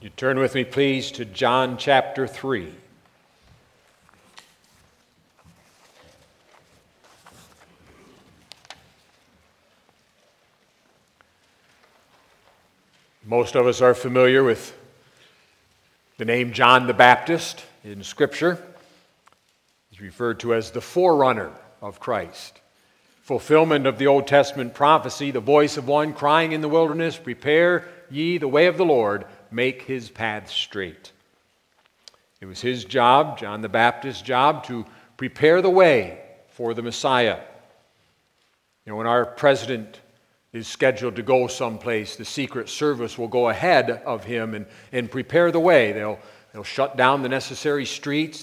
You turn with me, please, to John chapter 3. Most of us are familiar with the name John the Baptist in Scripture. He's referred to as the forerunner of Christ. Fulfillment of the Old Testament prophecy, the voice of one crying in the wilderness, "Prepare ye the way of the Lord, make his path straight." It was his job, John the Baptist's job, to prepare the way for the Messiah. You know, when our president is scheduled to go someplace, the Secret Service will go ahead of him and prepare the way. They'll shut down the necessary streets.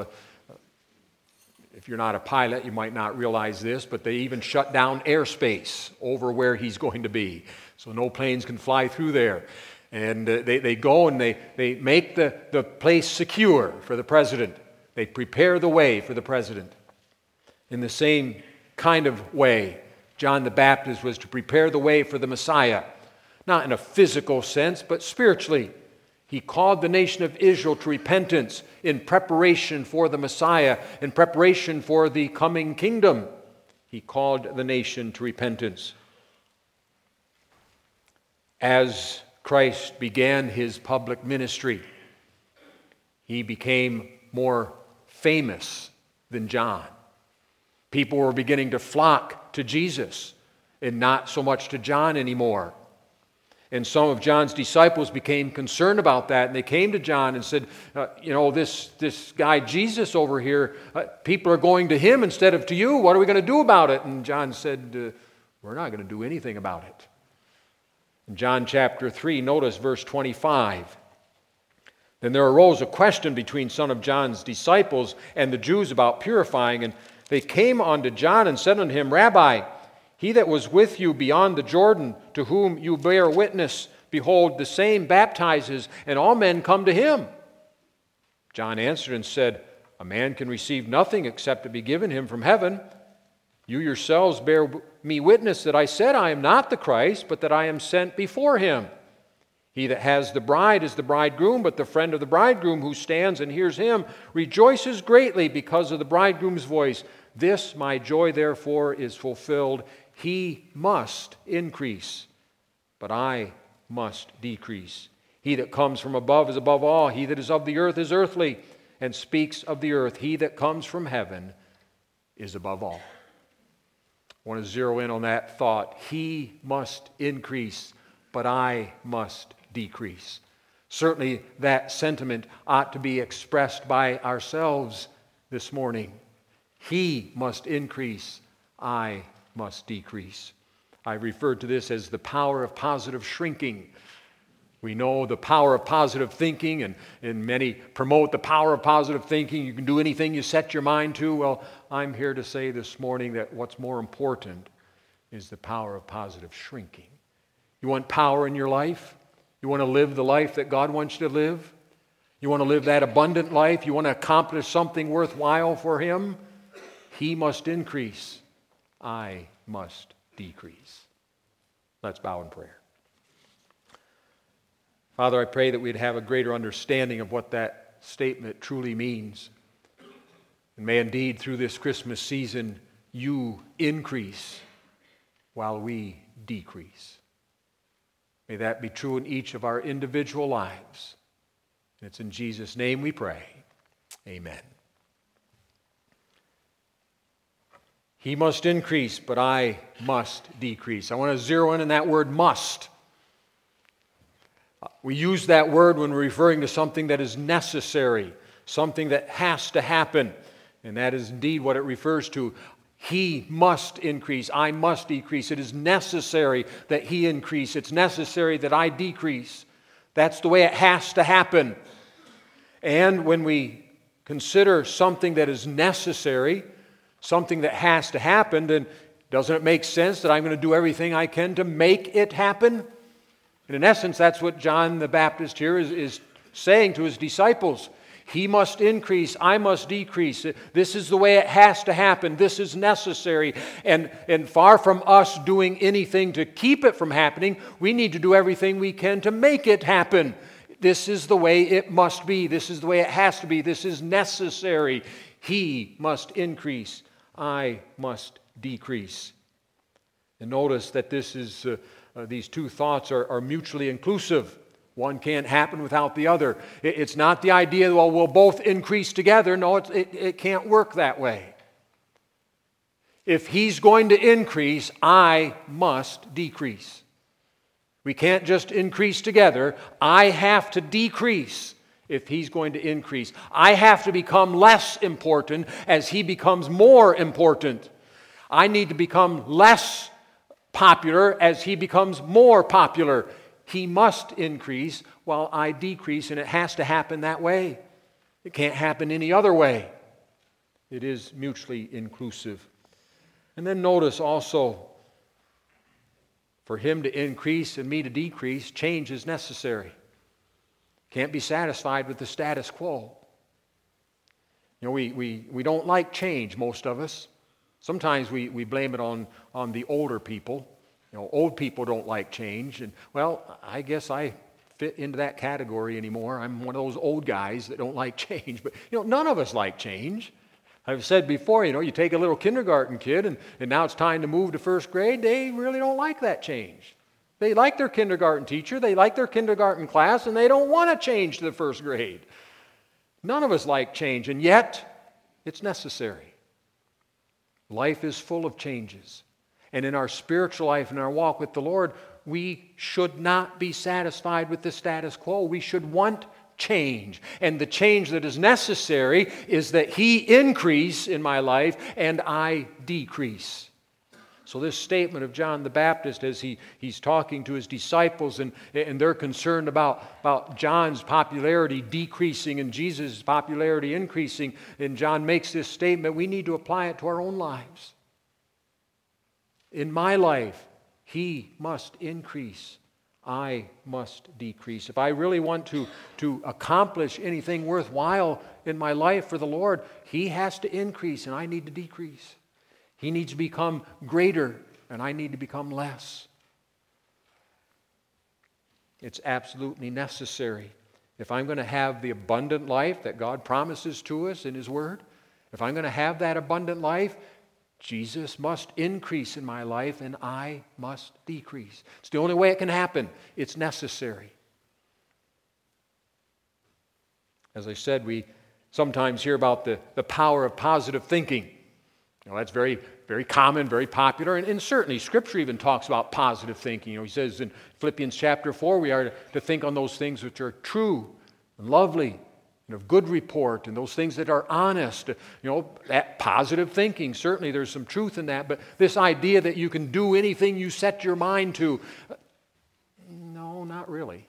If you're not a pilot, you might not realize this, but they even shut down airspace over where he's going to be, so no planes can fly through there. And they go and they make the place secure for the president. They prepare the way for the president. In the same kind of way, John the Baptist was to prepare the way for the Messiah, not in a physical sense, but spiritually. He called the nation of Israel to repentance in preparation for the Messiah, in preparation for the coming kingdom. He called the nation to repentance. As Christ began his public ministry, he became more famous than John. People were beginning to flock to Jesus and not so much to John anymore. And some of John's disciples became concerned about that, and they came to John and said, this guy Jesus over here, people are going to him instead of to you. What are we going to do about it? And John said, we're not going to do anything about it. In John chapter 3, notice verse 25. Then there arose a question between some of John's disciples and the Jews about purifying, and they came unto John and said unto him, Rabbi, he that was with you beyond the Jordan, to whom you bear witness, behold, the same baptizes, and all men come to him. John answered and said, a man can receive nothing except it be given him from heaven. You yourselves bear me witness that I said I am not the Christ, but that I am sent before him. He that has the bride is the bridegroom, but the friend of the bridegroom who stands and hears him rejoices greatly because of the bridegroom's voice. This my joy therefore is fulfilled. He must increase, but I must decrease. He that comes from above is above all. He that is of the earth is earthly, and speaks of the earth. He that comes from heaven is above all. I want to zero in on that thought. He must increase, but I must decrease. Certainly that sentiment ought to be expressed by ourselves this morning. He must increase, I must decrease. I referred to this as the power of positive shrinking. We know the power of positive thinking, and many promote the power of positive thinking. You can do anything you set your mind to. Well, I'm here to say this morning that what's more important is the power of positive shrinking. You want power in your life? You want to live the life that God wants you to live? You want to live that abundant life? You want to accomplish something worthwhile for Him? He must increase. I must decrease. Let's bow in prayer. Father, I pray that we'd have a greater understanding of what that statement truly means. And may indeed through this Christmas season, you increase while we decrease. May that be true in each of our individual lives. And it's in Jesus' name we pray. Amen. He must increase, but I must decrease. I want to zero in on that word must. We use that word when we're referring to something that is necessary, something that has to happen. And that is indeed what it refers to. He must increase, I must decrease. It is necessary that He increase. It's necessary that I decrease. That's the way it has to happen. And when we consider something that is necessary, something that has to happen, then doesn't it make sense that I'm going to do everything I can to make it happen? And in essence, that's what John the Baptist here is saying to his disciples. He must increase, I must decrease. This is the way it has to happen. This is necessary. And far from us doing anything to keep it from happening, we need to do everything we can to make it happen. This is the way it must be. This is the way it has to be. This is necessary. He must increase. I must decrease. And notice that these two thoughts are mutually inclusive. One can't happen without the other. It's not the idea, well, we'll both increase together. No, it can't work that way. If He's going to increase, I must decrease. We can't just increase together. I have to decrease if He's going to increase. I have to become less important as He becomes more important. I need to become less popular as He becomes more popular. He must increase while I decrease, and it has to happen that way. It can't happen any other way. It is mutually inclusive. And then notice also, for Him to increase and me to decrease, change is necessary. Can't be satisfied with the status quo. You know, we don't like change, most of us. Sometimes we blame it on the older people. You know, old people don't like change. And, well, I guess I fit into that category anymore. I'm one of those old guys that don't like change. But, you know, none of us like change. I've said before, you know, you take a little kindergarten kid and now it's time to move to first grade. They really don't like that change. They like their kindergarten teacher. They like their kindergarten class, and they don't want to change to the first grade. None of us like change, and yet it's necessary. Life is full of changes. And in our spiritual life, in our walk with the Lord, we should not be satisfied with the status quo. We should want change. And the change that is necessary is that He increase in my life and I decrease. So this statement of John the Baptist as he's talking to his disciples and they're concerned about John's popularity decreasing and Jesus' popularity increasing, and John makes this statement, we need to apply it to our own lives. In my life, He must increase. I must decrease. If I really want to accomplish anything worthwhile in my life for the Lord, He has to increase and I need to decrease. He needs to become greater and I need to become less. It's absolutely necessary. If I'm going to have the abundant life that God promises to us in His Word, if I'm going to have that abundant life, Jesus must increase in my life and I must decrease. It's the only way it can happen. It's necessary. As I said, we sometimes hear about the power of positive thinking. You know, that's very, very common, very popular, and certainly Scripture even talks about positive thinking. You know, He says in Philippians chapter 4, we are to think on those things which are true and lovely, and of good report, and those things that are honest. You know, that positive thinking, certainly there's some truth in that, but this idea that you can do anything you set your mind to, no, not really.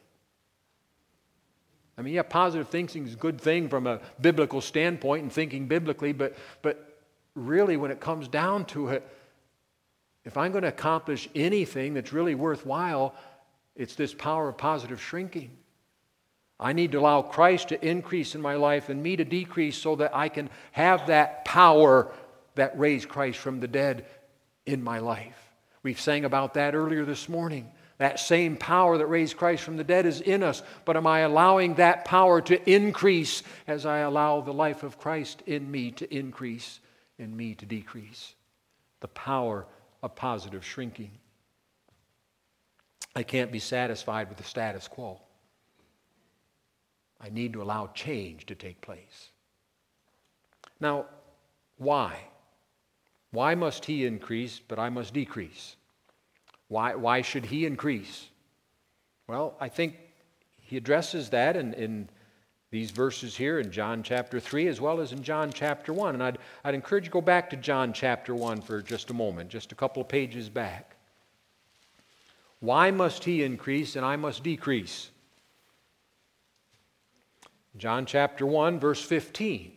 I mean, yeah, positive thinking is a good thing from a biblical standpoint and thinking biblically, but really when it comes down to it, if I'm going to accomplish anything that's really worthwhile, it's this power of positive shrinking. I need to allow Christ to increase in my life and me to decrease so that I can have that power that raised Christ from the dead in my life. We sang about that earlier this morning. That same power that raised Christ from the dead is in us, but am I allowing that power to increase as I allow the life of Christ in me to increase and me to decrease? The power of positive shrinking. I can't be satisfied with the status quo. I need to allow change to take place. Now, why? Why must He increase, but I must decrease? Why should He increase? Well, I think He addresses that in these verses here in John chapter 3 as well as in John chapter 1. And I'd encourage you to go back to John chapter 1 for just a moment, just a couple of pages back. Why must He increase and I must decrease? John chapter 1, verse 15.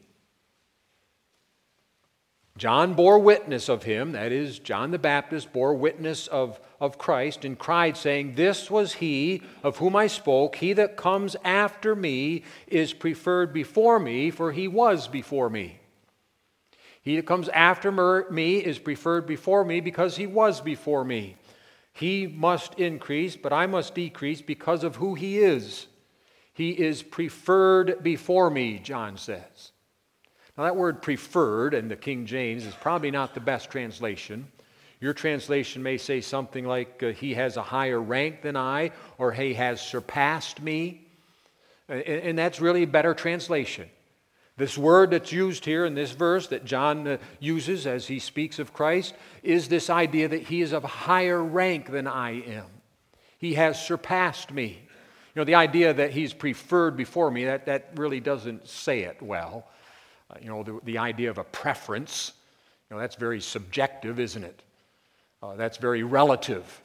John bore witness of Him, that is, John the Baptist bore witness of Christ and cried, saying, "This was He of whom I spoke. He that comes after me is preferred before me, for He was before me." He that comes after me is preferred before me because He was before me. He must increase, but I must decrease because of who He is. He is preferred before me, John says. Now that word preferred in the King James is probably not the best translation. Your translation may say something like, he has a higher rank than I, or he has surpassed me. And that's really a better translation. This word that's used here in this verse that John uses as he speaks of Christ is this idea that he is of higher rank than I am. He has surpassed me. You know, the idea that he's preferred before me, that really doesn't say it well. The idea of a preference, that's very subjective, isn't it? That's very relative.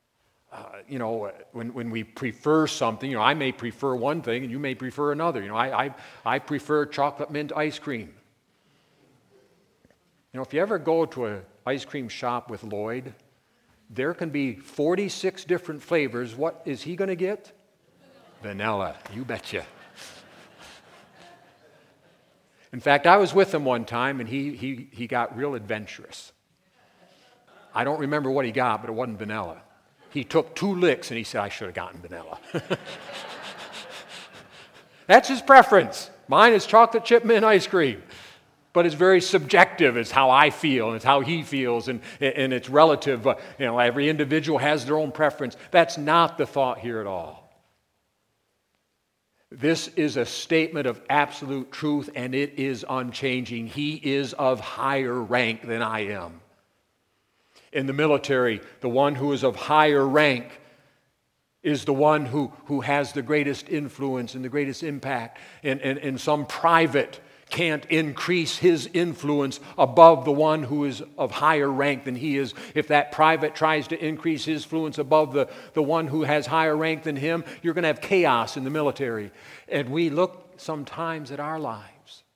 When we prefer something, I may prefer one thing and you may prefer another. I prefer chocolate mint ice cream. If you ever go to an ice cream shop with Lloyd, there can be 46 different flavors. What is he going to get? Vanilla, you betcha. In fact, I was with him one time and he got real adventurous. I don't remember what he got, but it wasn't vanilla. He took 2 licks and he said, I should have gotten vanilla. That's his preference. Mine is chocolate chip mint ice cream. But it's very subjective. It's how I feel and it's how he feels and it's relative. Every individual has their own preference. That's not the thought here at all. This is a statement of absolute truth and it is unchanging. He is of higher rank than I am. In the military, the one who is of higher rank is the one who has the greatest influence and the greatest impact. And some private can't increase his influence above the one who is of higher rank than he is. If that private tries to increase his influence above the one who has higher rank than him, you're going to have chaos in the military. And we look sometimes at our lives.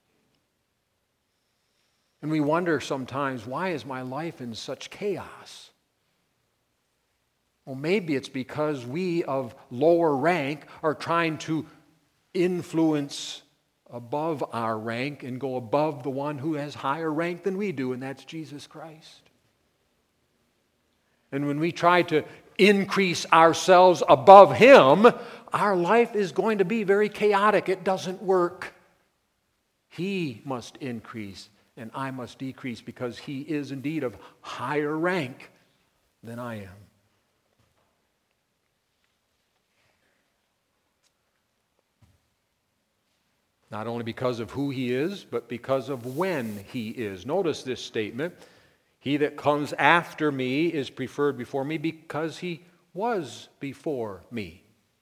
And we wonder sometimes, why is my life in such chaos? Well, maybe it's because we of lower rank are trying to influence above our rank and go above the one who has higher rank than we do, and that's Jesus Christ. And when we try to increase ourselves above him, our life is going to be very chaotic. It doesn't work. He must increase and I must decrease because he is indeed of higher rank than I am. Not only because of who he is, but because of when he is. Notice this statement. He that comes after me is preferred before me because he was before me.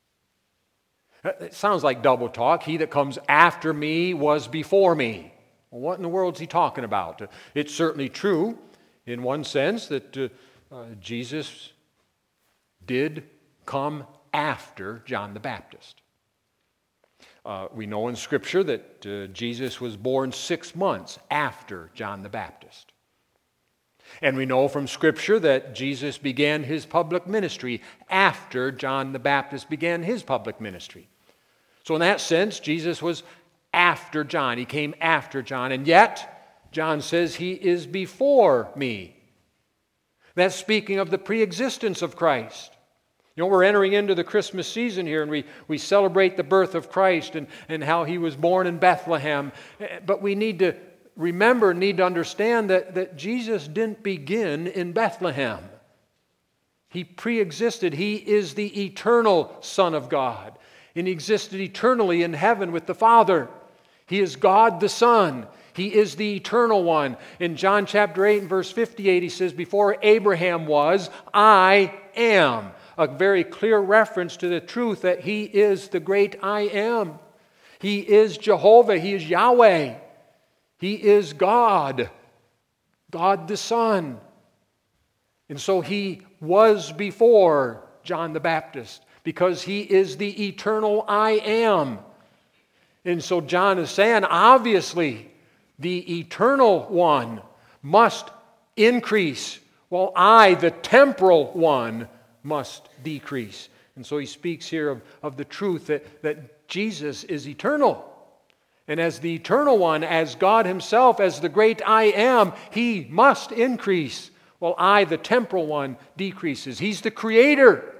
It sounds like double talk. He that comes after me was before me. Well, what in the world is he talking about? It's certainly true in one sense that Jesus did come after John the Baptist. We know in Scripture that Jesus was born 6 months after John the Baptist. And we know from Scripture that Jesus began his public ministry after John the Baptist began his public ministry. So in that sense, Jesus was after John. He came after John. And yet, John says he is before me. That's speaking of the preexistence of Christ. We're entering into the Christmas season here, and we celebrate the birth of Christ and how he was born in Bethlehem. But we need to remember, need to understand that Jesus didn't begin in Bethlehem. He preexisted. He is the eternal Son of God, and he existed eternally in heaven with the Father. He is God the Son. He is the eternal one. In John chapter 8 and verse 58, he says, before Abraham was, I am. A very clear reference to the truth that he is the great I am. He is Jehovah. He is Yahweh. He is God. God the Son. And so he was before John the Baptist because he is the eternal I am. And so John is saying, obviously, the eternal one must increase, while I, the temporal one, must decrease. And so he speaks here of the truth that Jesus is eternal. And as the eternal one, as God himself, as the great I am, he must increase, while I, the temporal one, decreases. He's the creator.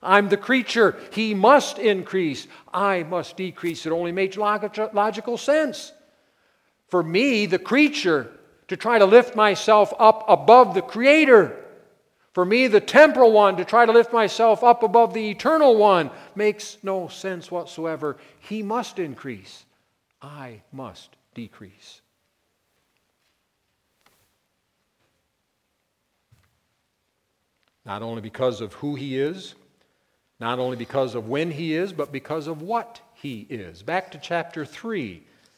I'm the creature. He must increase. I must decrease. It only makes logical sense. For me, the creature, to try to lift myself up above the Creator. For me, the temporal one, to try to lift myself up above the eternal one, makes no sense whatsoever. He must increase. I must decrease. Not only because of who He is, not only because of when He is, but because of what He is. Back to chapter 3.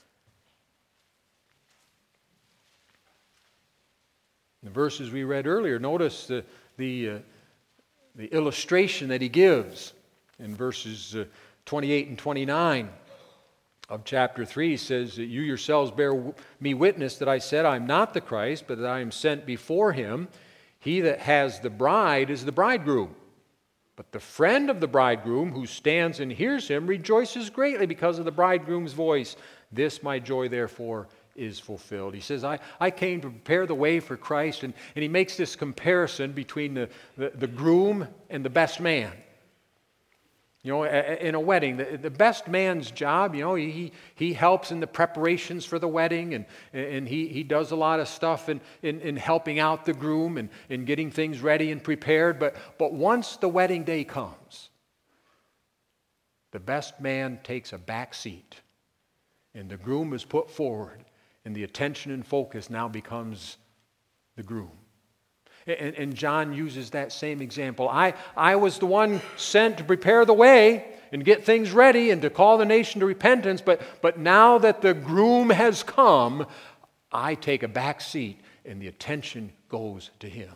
The verses we read earlier, notice the illustration that he gives in verses 28 and 29 of chapter 3. He says that you yourselves bear me witness that I said I'm not the Christ, but that I am sent before Him. He that has the bride is the bridegroom. But the friend of the bridegroom who stands and hears him rejoices greatly because of the bridegroom's voice. This my joy therefore is fulfilled. He says, I came to prepare the way for Christ, and he makes this comparison between the groom and the best man. You know, in a wedding, the best man's job, you know, he helps in the preparations for the wedding, and he does a lot of stuff in helping out the groom and in getting things ready and prepared. But once the wedding day comes, the best man takes a back seat, and the groom is put forward. And the attention and focus now becomes the groom. And John uses that same example. I was the one sent to prepare the way and get things ready and to call the nation to repentance, but now that the groom has come, I take a back seat and the attention goes to him.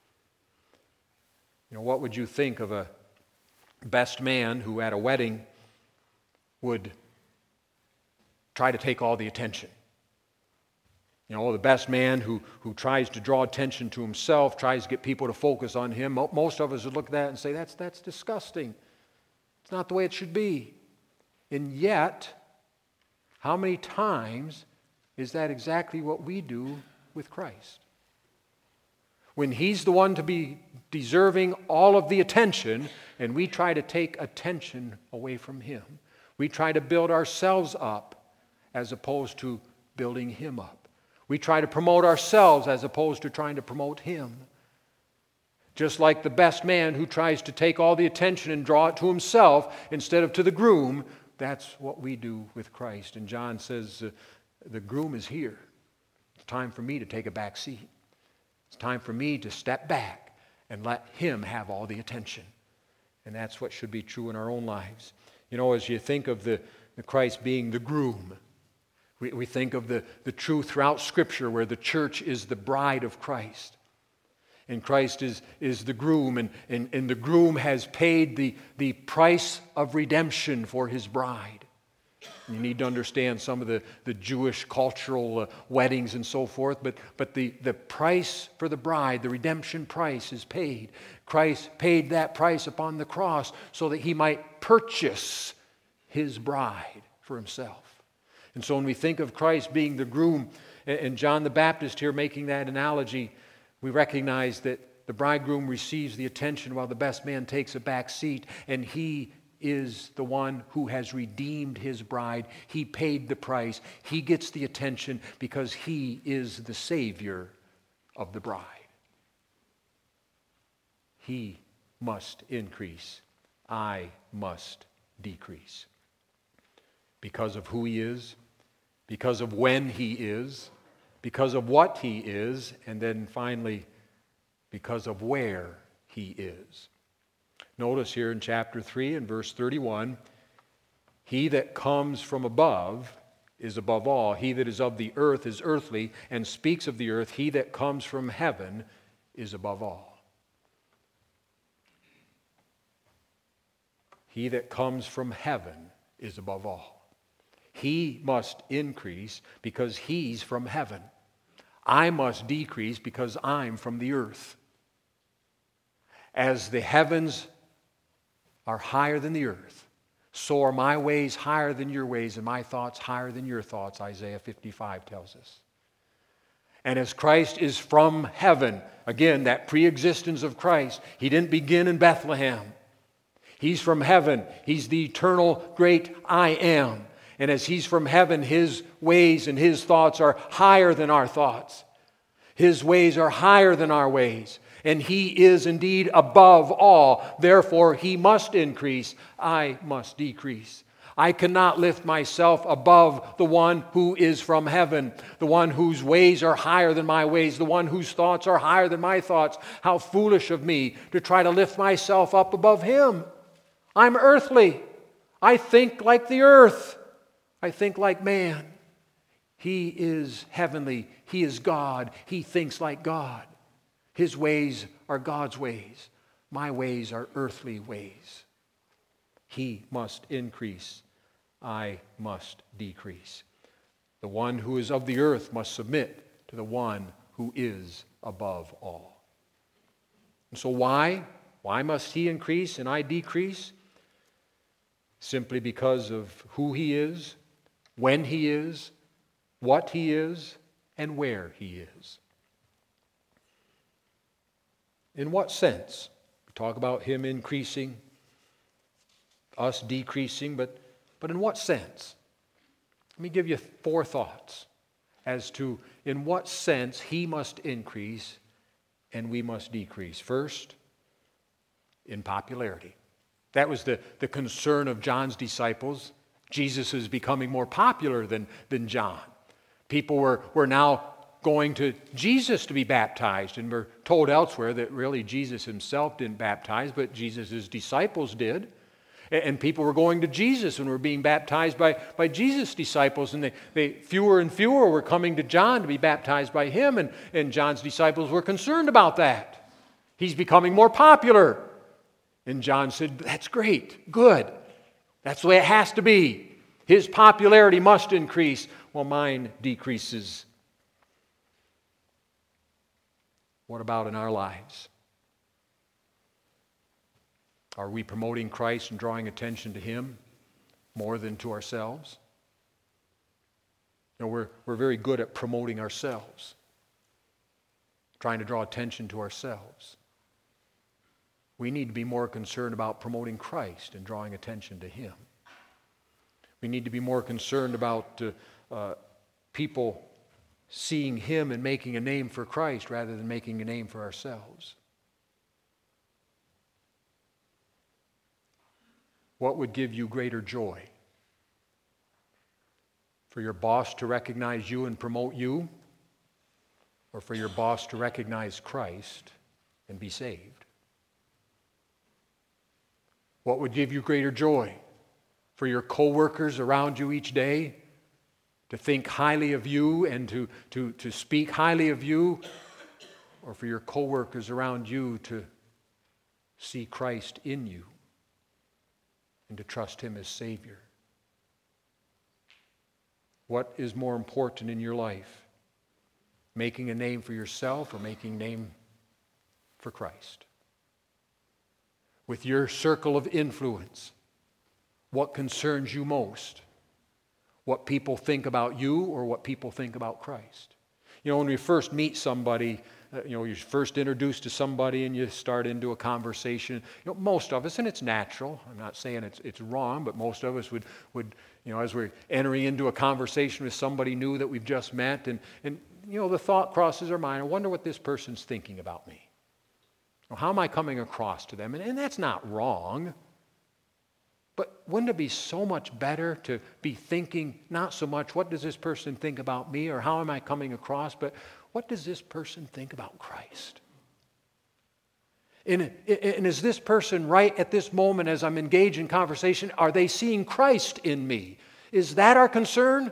You know, what would you think of a best man who at a wedding would try to take all the attention? You know, the best man who tries to draw attention to himself, tries to get people to focus on him. Most of us would look at that and say, that's disgusting. It's not the way it should be. And yet, how many times is that exactly what we do with Christ? When He's the one to be deserving all of the attention, and we try to take attention away from Him. We try to build ourselves up as opposed to building Him up. We try to promote ourselves as opposed to trying to promote Him. Just like the best man who tries to take all the attention and draw it to himself instead of to the groom, that's what we do with Christ. And John says, the groom is here. It's time for me to take a back seat. It's time for me to step back and let Him have all the attention. And that's what should be true in our own lives. You know, as you think of the Christ being the groom, we think of the truth throughout Scripture where the church is the bride of Christ. And Christ is the groom, and the groom has paid the price of redemption for His bride. You need to understand some of the Jewish cultural weddings and so forth, but the price for the bride, the redemption price is paid. Christ paid that price upon the cross so that He might purchase His bride for Himself. And so when we think of Christ being the groom, and John the Baptist here making that analogy, we recognize that the bridegroom receives the attention while the best man takes a back seat, and he is the one who has redeemed his bride. He paid the price. He gets the attention because He is the Savior of the bride. He must increase. I must decrease. Because of who He is, because of when He is, because of what He is, and then finally, because of where He is. Notice here in chapter 3 and verse 31, He that comes from above is above all. He that is of the earth is earthly, and speaks of the earth. He that comes from heaven is above all. He that comes from heaven is above all. He must increase because He's from heaven. I must decrease because I'm from the earth. As the heavens are higher than the earth, so are my ways higher than your ways and my thoughts higher than your thoughts, Isaiah 55 tells us. And as Christ is from heaven, again, that pre-existence of Christ, He didn't begin in Bethlehem. He's from heaven. He's the eternal great I am. And as He's from heaven, His ways and His thoughts are higher than our thoughts. His ways are higher than our ways. And He is indeed above all. Therefore, He must increase. I must decrease. I cannot lift myself above the one who is from heaven, the one whose ways are higher than my ways, the one whose thoughts are higher than my thoughts. How foolish of me to try to lift myself up above Him. I'm earthly. I think like the earth. I think like man. He is heavenly. He is God. He thinks like God. His ways are God's ways. My ways are earthly ways. He must increase. I must decrease. The one who is of the earth must submit to the one who is above all. And so why? Why must He increase and I decrease? Simply because of who He is, when He is, what He is, and where He is. In what sense? We talk about Him increasing, us decreasing, but in what sense? Let me give you 4 thoughts as to in what sense He must increase and we must decrease. First, in popularity. That was the concern of John's disciples. Jesus is becoming more popular than John. People were now going to Jesus to be baptized, and we're told elsewhere that really Jesus Himself didn't baptize, but Jesus' disciples did. And people were going to Jesus and were being baptized by Jesus' disciples, and they fewer and fewer were coming to John to be baptized by him, and John's disciples were concerned about that. He's becoming more popular. And John said, that's great, good. That's the way it has to be. His popularity must increase while mine decreases. What about in our lives? Are we promoting Christ and drawing attention to Him more than to ourselves? You know, we're very good at promoting ourselves, trying to draw attention to ourselves. We need to be more concerned about promoting Christ and drawing attention to Him. We need to be more concerned about people seeing Him and making a name for Christ rather than making a name for ourselves. What would give you greater joy? For your boss to recognize you and promote you, or for your boss to recognize Christ and be saved? What would give you greater joy? For your coworkers around you each day to think highly of you and to speak highly of you, or for your coworkers around you to see Christ in you and to trust Him as Savior? What is more important in your life? Making a name for yourself or making a name for Christ? With your circle of influence, what concerns you most? What people think about you or what people think about Christ? You know, when we first meet somebody, you're first introduced to somebody and you start into a conversation. You know, most of us, and it's natural, I'm not saying it's wrong, but most of us would as we're entering into a conversation with somebody new that we've just met, and the thought crosses our mind, I wonder what this person's thinking about me. How am I coming across to them? And that's not wrong. But wouldn't it be so much better to be thinking not so much, what does this person think about me or how am I coming across, but what does this person think about Christ? And is this person right at this moment as I'm engaged in conversation, are they seeing Christ in me? Is that our concern?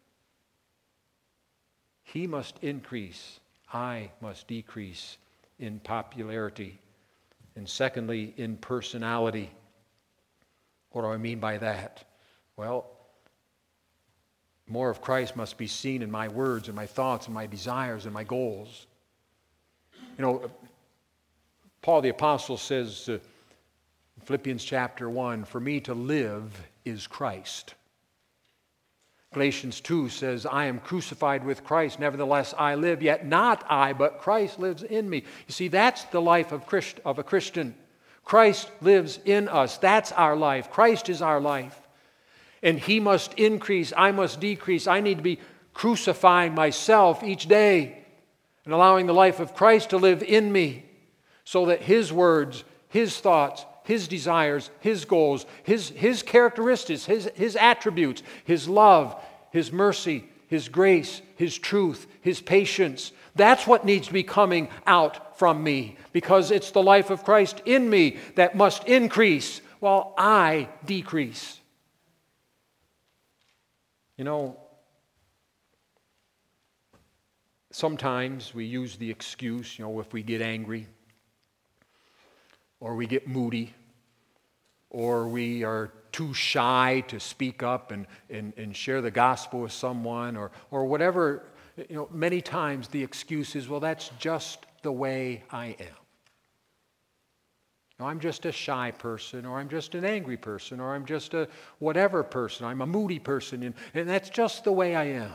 He must increase. I must decrease in popularity. And secondly, in personality. What do I mean by that? Well, more of Christ must be seen in my words and my thoughts and my desires and my goals. You know, Paul the Apostle says in Philippians chapter 1, for me to live is Christ. Galatians 2 says, I am crucified with Christ, nevertheless I live, yet not I, but Christ lives in me. You see, that's the life of a Christian. Christ lives in us. That's our life. Christ is our life. And He must increase, I must decrease. I need to be crucifying myself each day and allowing the life of Christ to live in me so that His words, His thoughts, His desires, His goals, His characteristics, His attributes, His love, His mercy, His grace, His truth, His patience. That's what needs to be coming out from me, because it's the life of Christ in me that must increase while I decrease. You know, sometimes we use the excuse, if we get angry, or we get moody, or we are too shy to speak up and share the gospel with someone, or whatever. Many times the excuse is, well, that's just the way I am. I'm just a shy person, or I'm just an angry person, or I'm just a whatever person. I'm a moody person, and that's just the way I am.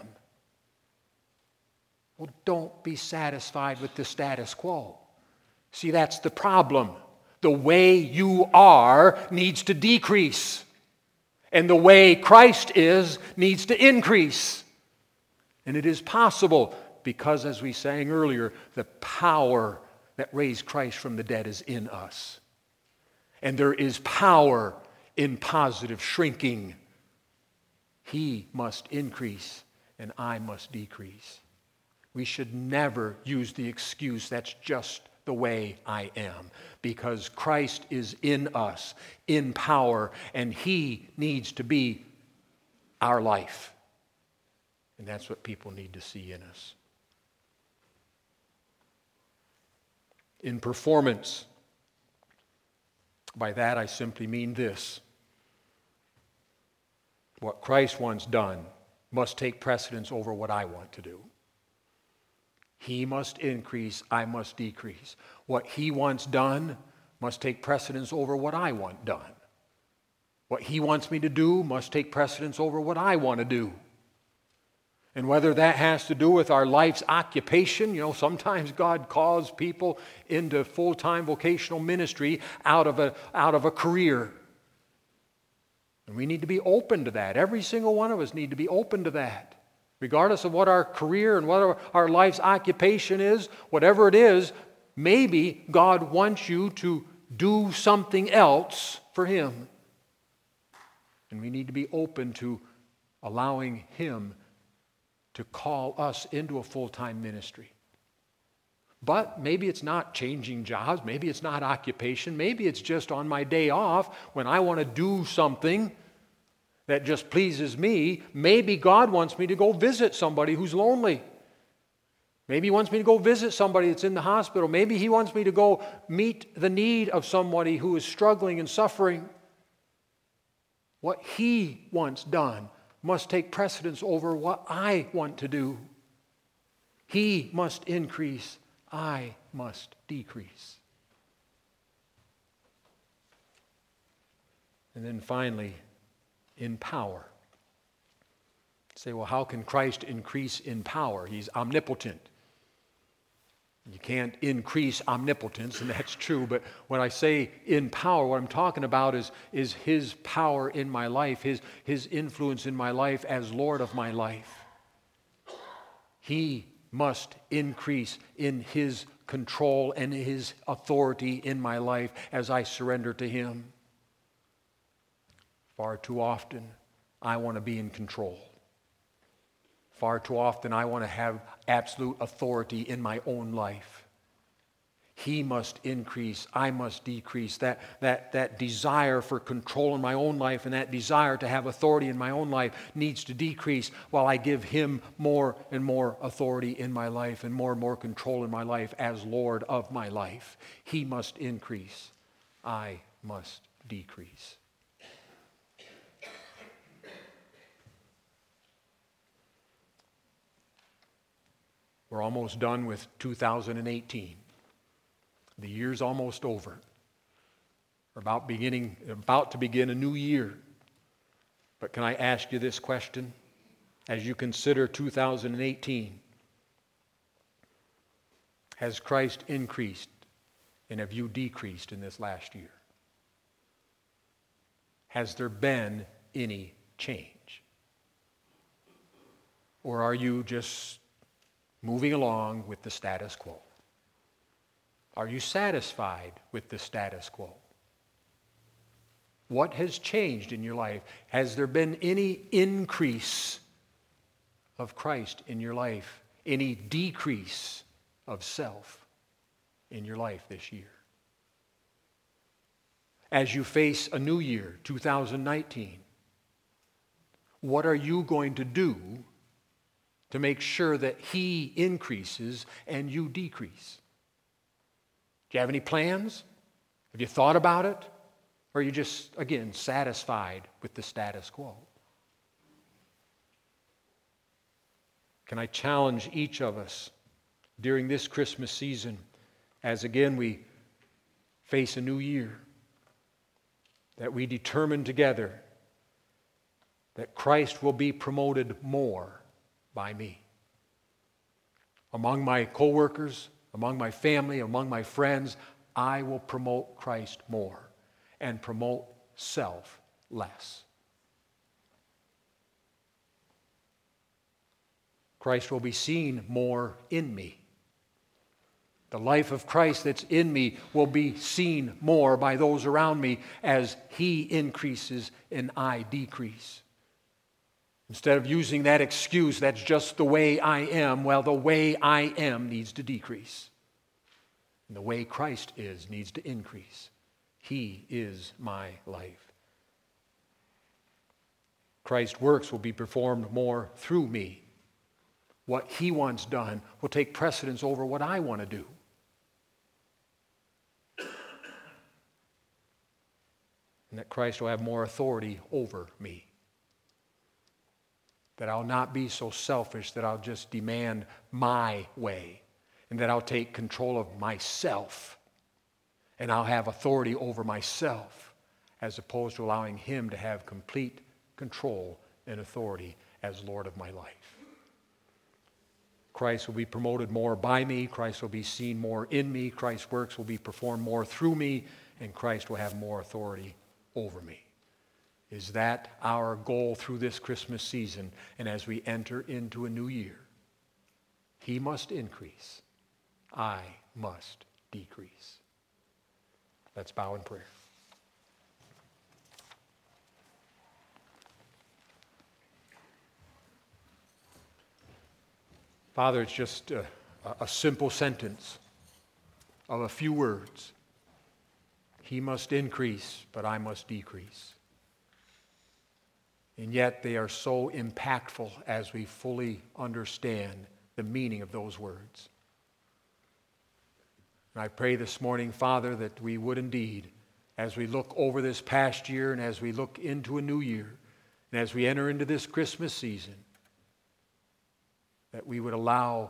Well, don't be satisfied with the status quo. See, that's the problem. The way you are needs to decrease, and the way Christ is needs to increase. And it is possible because, as we sang earlier, the power that raised Christ from the dead is in us. And there is power in positive shrinking. He must increase and I must decrease. We should never use the excuse, that's just the way I am, because Christ is in us, in power, and He needs to be our life. And that's what people need to see in us. In performance, by that I simply mean this: what Christ wants done must take precedence over what I want to do. He must increase, I must decrease. What He wants done must take precedence over what I want done. What He wants me to do must take precedence over what I want to do. And whether that has to do with our life's occupation, sometimes God calls people into full-time vocational ministry out of a career. And we need to be open to that. Every single one of us need to be open to that. Regardless of what our career and what our life's occupation is, whatever it is, maybe God wants you to do something else for Him. And we need to be open to allowing Him to call us into a full-time ministry. But maybe it's not changing jobs, maybe it's not occupation, maybe it's just on my day off when I want to do something that just pleases me. Maybe God wants me to go visit somebody who's lonely. Maybe He wants me to go visit somebody that's in the hospital. Maybe He wants me to go meet the need of somebody who is struggling and suffering. What He wants done must take precedence over what I want to do. He must increase, I must decrease. And then finally, in power. Say, well, how can Christ increase in power? He's omnipotent. You can't increase omnipotence, and that's true, but when I say in power, what I'm talking about is His power in my life, His influence in my life as Lord of my life. He must increase in His control and His authority in my life as I surrender to Him. Far too often, I want to be in control. Far too often, I want to have absolute authority in my own life. He must increase, I must decrease. That desire for control in my own life and that desire to have authority in my own life needs to decrease while I give Him more and more authority in my life and more control in my life as Lord of my life. He must increase, I must decrease. We're almost done with 2018. The year's almost over. We're about to begin a new year. But can I ask you this question? As you consider 2018, has Christ increased and have you decreased in this last year? Has there been any change? Or are you just moving along with the status quo? Are you satisfied with the status quo? What has changed in your life? Has there been any increase of Christ in your life? Any decrease of self in your life this year? As you face a new year, 2019, what are you going to do to make sure that He increases and you decrease? Do you have any plans? Have you thought about it? Or are you just, again, satisfied with the status quo? Can I challenge each of us during this Christmas season, as again we face a new year, that we determine together that Christ will be promoted more by me. Among my coworkers, among my family, among my friends, I will promote Christ more and promote self less. Christ will be seen more in me. The life of Christ that's in me will be seen more by those around me as He increases and I decrease. Instead of using that excuse, that's just the way I am, well, the way I am needs to decrease. And the way Christ is needs to increase. He is my life. Christ's works will be performed more through me. What He wants done will take precedence over what I want to do. And that Christ will have more authority over me. That I'll not be so selfish that I'll just demand my way, and that I'll take control of myself, and I'll have authority over myself, as opposed to allowing Him to have complete control and authority as Lord of my life. Christ will be promoted more by me. Christ will be seen more in me. Christ's works will be performed more through me, and Christ will have more authority over me. Is that our goal through this Christmas season and as we enter into a new year? He must increase. I must decrease. Let's bow in prayer. Father, it's just a simple sentence of a few words. He must increase, but I must decrease. And yet they are so impactful as we fully understand the meaning of those words. And I pray this morning, Father, that we would indeed, as we look over this past year and as we look into a new year, and as we enter into this Christmas season, that we would allow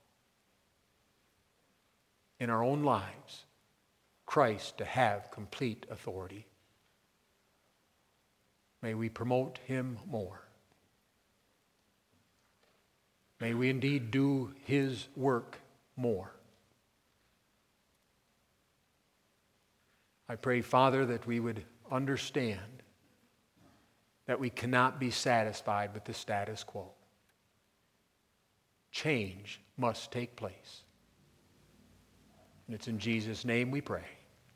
in our own lives Christ to have complete authority. May we promote Him more. May we indeed do His work more. I pray, Father, that we would understand that we cannot be satisfied with the status quo. Change must take place. And it's in Jesus' name we pray.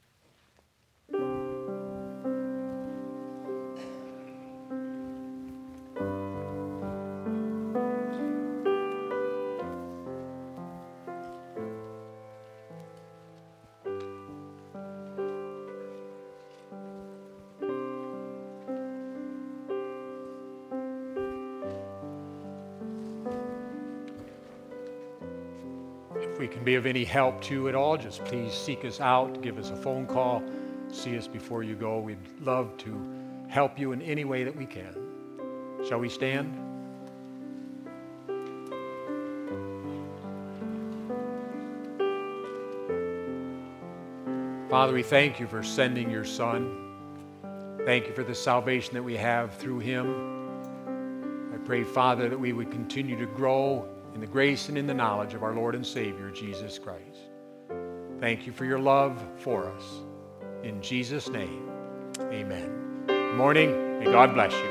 If we can be of any help to you at all, just please seek us out, give us a phone call, see us before you go. We'd love to help you in any way that we can. Shall we stand? Father, we thank you for sending your Son. Thank you for the salvation that we have through Him. I pray, Father, that we would continue to grow in the grace and in the knowledge of our Lord and Savior, Jesus Christ. Thank you for your love for us. In Jesus' name, amen. Good morning, and God bless you.